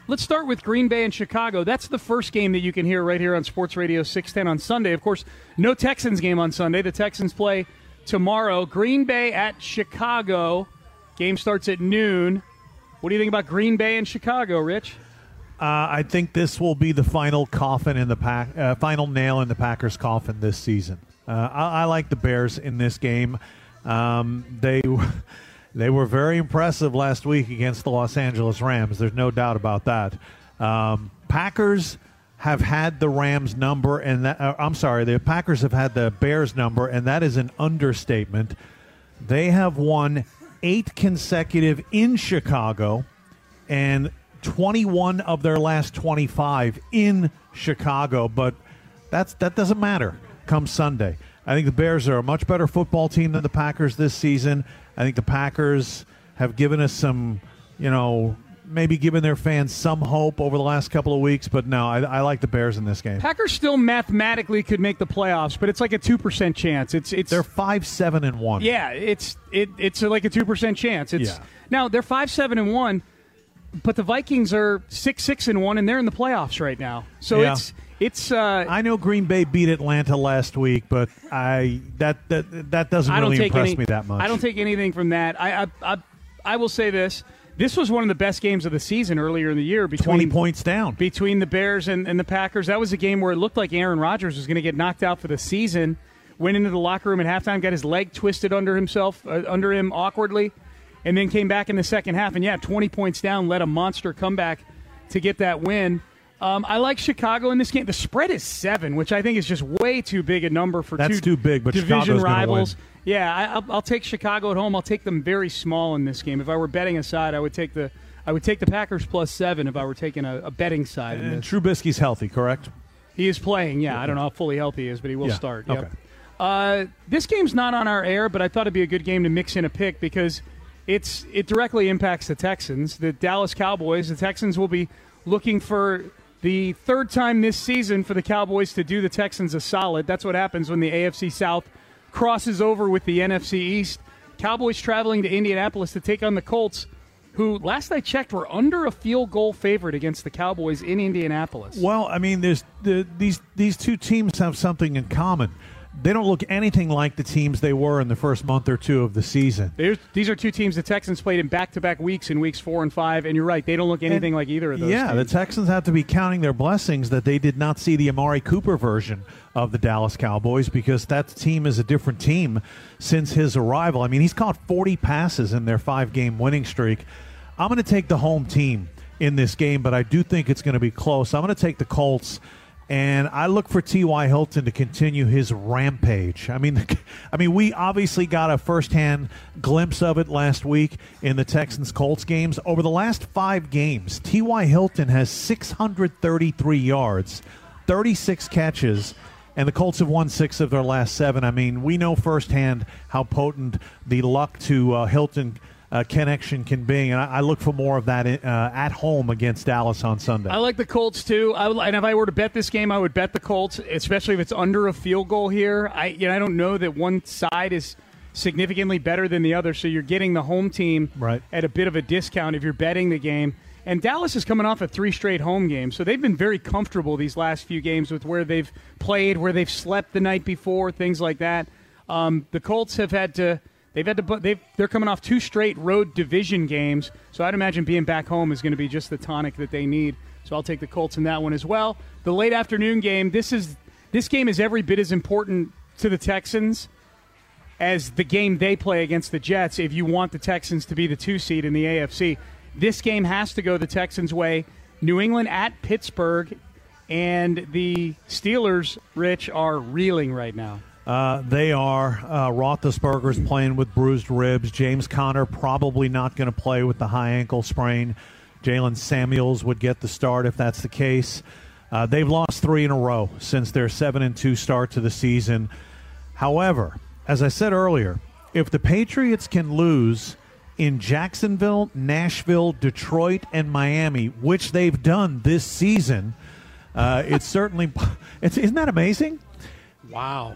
let's start with Green Bay and Chicago. That's the first game that you can hear right here on Sports Radio 610 on Sunday. Of course, no Texans game on Sunday. The Texans play tomorrow. Green Bay at Chicago. Game starts at noon. What do you think about Green Bay and Chicago, Rich? I think this will be the final coffin in the final nail in the Packers' coffin this season. I like the Bears in this game. They were very impressive last week against the Los Angeles Rams. There's no doubt about that. Packers have had the Rams number, and the Packers have had the Bears number, and that is an understatement. They have won 8 consecutive in Chicago, and 21 of their last 25 in Chicago. But that doesn't matter come Sunday. I think the Bears are a much better football team than the Packers this season. I think the Packers have given us some, maybe given their fans some hope over the last couple of weeks. But no, I like the Bears in this game. Packers still mathematically could make the playoffs, but it's like a 2% chance. It's they're 5-7-1. Yeah, it's like a 2% chance. Now they're 5-7-1, but the Vikings are 6-6-1, and they're in the playoffs right now. So it's. I know Green Bay beat Atlanta last week, but that doesn't really impress me that much. I don't take anything from that. I will say this. This was one of the best games of the season earlier in the year. 20 points down. Between the Bears and the Packers. That was a game where it looked like Aaron Rodgers was going to get knocked out for the season. Went into the locker room at halftime, got his leg twisted under him awkwardly, and then came back in the second half. And, 20 points down, led a monster comeback to get that win. I like Chicago in this game. The spread is 7, which I think is just way too big a number for That's too big, but division rivals. Win. Yeah, I'll take Chicago at home. I'll take them very small in this game. If I were betting a side, I would take the Packers plus 7 if I were taking a betting side. And Trubisky's healthy, correct? He is playing. Yeah, I don't know how fully healthy he is, but he will start. Yep. Okay. This game's not on our air, but I thought it'd be a good game to mix in a pick because it directly impacts the Texans, the Dallas Cowboys. The Texans will be looking for the third time this season for the Cowboys to do the Texans a solid. That's what happens when the AFC South crosses over with the NFC East. Cowboys traveling to Indianapolis to take on the Colts, who, last I checked, were under a field goal favorite against the Cowboys in Indianapolis. Well, I mean, these two teams have something in common. They don't look anything like the teams they were in the first month or two of the season. These are two teams the Texans played in back-to-back weeks in weeks 4 and 5, and you're right, they don't look anything like either of those teams. The Texans have to be counting their blessings that they did not see the Amari Cooper version of the Dallas Cowboys because that team is a different team since his arrival. I mean, he's caught 40 passes in their 5-game winning streak. I'm going to take the home team in this game, but I do think it's going to be close. I'm going to take the Colts. And I look for T.Y. Hilton to continue his rampage. I mean, we obviously got a firsthand glimpse of it last week in the Texans-Colts games. Over the last 5 games, T.Y. Hilton has 633 yards, 36 catches, and the Colts have won 6 of their last 7. I mean, we know firsthand how potent the luck to Hilton connection can be, and I look for more of that at home against Dallas on Sunday. I like the Colts too. And if I were to bet this game, I would bet the Colts, especially if it's under a field goal here. I don't know that one side is significantly better than the other, so you're getting the home team at a bit of a discount if you're betting the game. And Dallas is coming off of 3 straight home games, so they've been very comfortable these last few games with where they've played, where they've slept the night before, things like that. The Colts have had to. They're coming off 2 straight road division games, so I'd imagine being back home is going to be just the tonic that they need. So I'll take the Colts in that one as well. The late afternoon game, this game is every bit as important to the Texans as the game they play against the Jets if you want the Texans to be the 2 seed in the AFC. This game has to go the Texans' way. New England at Pittsburgh, and the Steelers, Rich, are reeling right now. They are. Roethlisberger's playing with bruised ribs. James Conner probably not going to play with the high ankle sprain. Jalen Samuels would get the start if that's the case. They've lost 3 in a row since their 7-2 start to the season. However, as I said earlier, if the Patriots can lose in Jacksonville, Nashville, Detroit, and Miami, which they've done this season, it's certainly isn't that amazing? Wow.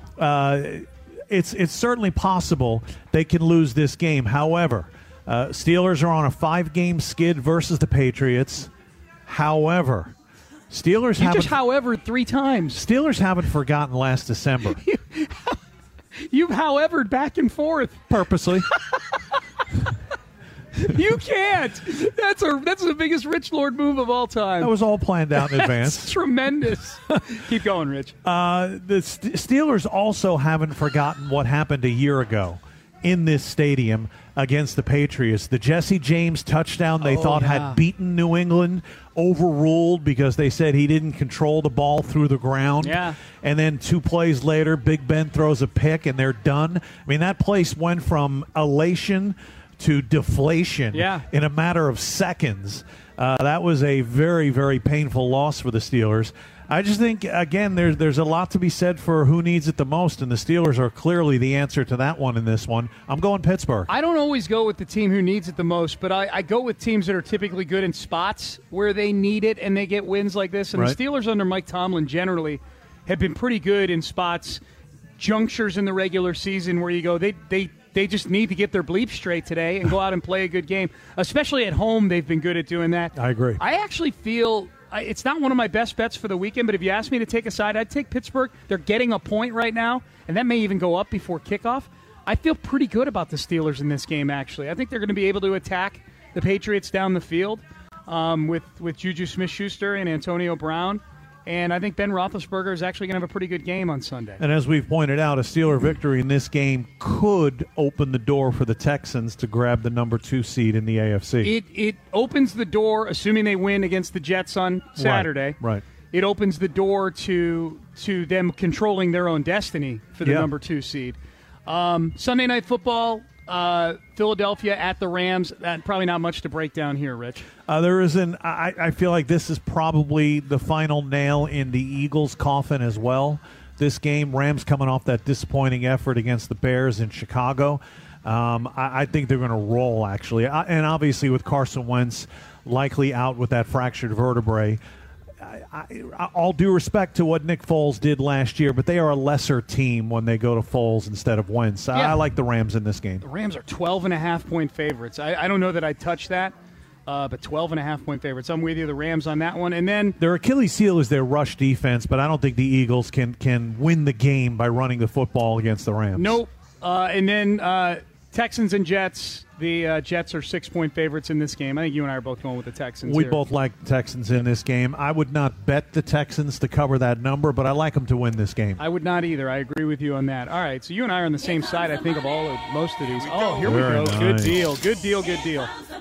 It's certainly possible they can lose this game. However, Steelers are on a 5-game skid versus the Patriots. However, Steelers You haven't. just howevered 3 times. Steelers haven't forgotten last December. You've howevered back and forth. Purposely. You can't. That's the biggest Rich Lord move of all time. That was all planned out in advance. That's tremendous. Keep going, Rich. The Steelers also haven't forgotten what happened a year ago in this stadium against the Patriots. The Jesse James touchdown they thought had beaten New England, overruled because they said he didn't control the ball through the ground. Yeah. And then 2 plays later, Big Ben throws a pick and they're done. I mean, that place went from elation to deflation in a matter of seconds. That was a very, very painful loss for the Steelers. I just think, again, there's a lot to be said for who needs it the most, and the Steelers are clearly the answer to that one in this one. I'm going Pittsburgh. I don't always go with the team who needs it the most, but I go with teams that are typically good in spots where they need it and they get wins like this. And the Steelers under Mike Tomlin generally have been pretty good in spots, junctures in the regular season where you go, they just need to get their bleep straight today and go out and play a good game. Especially at home, they've been good at doing that. I agree. I actually feel it's not one of my best bets for the weekend, but if you ask me to take a side, I'd take Pittsburgh. They're getting a point right now, and that may even go up before kickoff. I feel pretty good about the Steelers in this game, actually. I think they're going to be able to attack the Patriots down the field with Juju Smith-Schuster and Antonio Brown. And I think Ben Roethlisberger is actually going to have a pretty good game on Sunday. And as we've pointed out, a Steeler victory in this game could open the door for the Texans to grab the number 2 seed in the AFC. It opens the door, assuming they win against the Jets on Saturday. Right. It opens the door to them controlling their own destiny for the number 2 seed. Sunday Night Football, Philadelphia at the Rams. Probably not much to break down here, Rich. I feel like this is probably the final nail in the Eagles' coffin as well. This game, Rams coming off that disappointing effort against the Bears in Chicago. I think they're going to roll, actually. And obviously with Carson Wentz likely out with that fractured vertebrae, all due respect to what Nick Foles did last year, but they are a lesser team when they go to Foles instead of Wentz. I like the Rams in this game. The Rams are 12.5-point favorites. I don't know that I'd touch that, but 12.5-point favorites. I'm with you, the Rams on that one. And then their Achilles heel is their rush defense, but I don't think the Eagles can win the game by running the football against the Rams. Nope. And then Texans and Jets. The Jets are 6-point favorites in this game. I think you and I are both going with the Texans. We here. both like the Texans in this game. I would not bet the Texans to cover that number, but I like them to win this game. I would not either. I agree with you on that. All right, so you and I are on the same side, I think, of most of these. Oh, here we go. Nice. Good deal. Good deal. Good deal.